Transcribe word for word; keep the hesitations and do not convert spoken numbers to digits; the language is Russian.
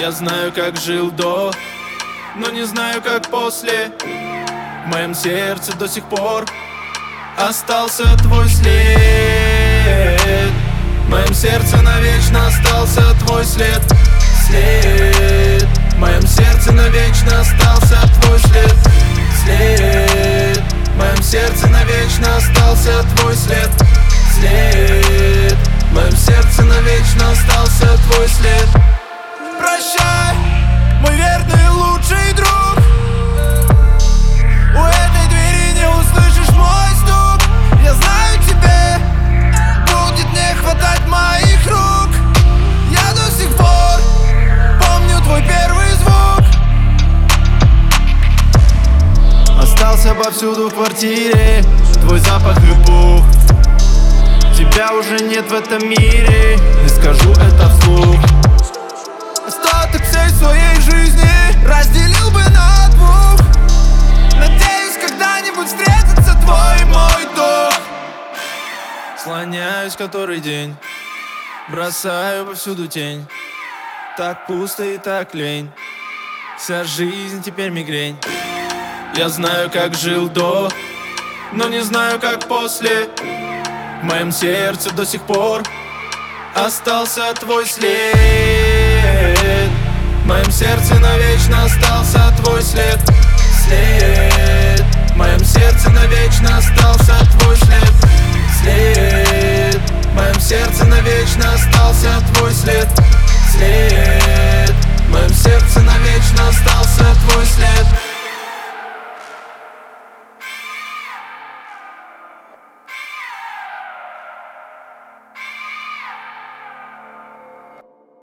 Я знаю, как жил до, но не знаю, как после. В моем сердце до сих пор остался твой след. В моем сердце навечно остался твой след. След. В моем сердце навечно остался твой след. След. В моем сердце навечно остался твой след. След. В моем сердце навечно остался твой след. Прощай, мой верный лучший друг. У этой двери не услышишь мой стук. Я знаю, тебе будет не хватать моих рук. Я до сих пор помню твой первый звук. Остался повсюду в квартире твой запах и пух. Тебя уже нет в этом мире, не скажу это вслух. Остаток всей своей жизни разделил бы на двух. Надеюсь, когда-нибудь встретится твой и мой дух. Слоняюсь который день, бросаю повсюду тень. Так пусто и так лень, вся жизнь теперь мигрень. Я знаю, как жил до, но не знаю, как после. В моем сердце до сих пор остался твой след. В моем сердце навечно остался твой след. След. В моем сердце навечно остался твой след. След. В моем сердце навечно остался твой след. След.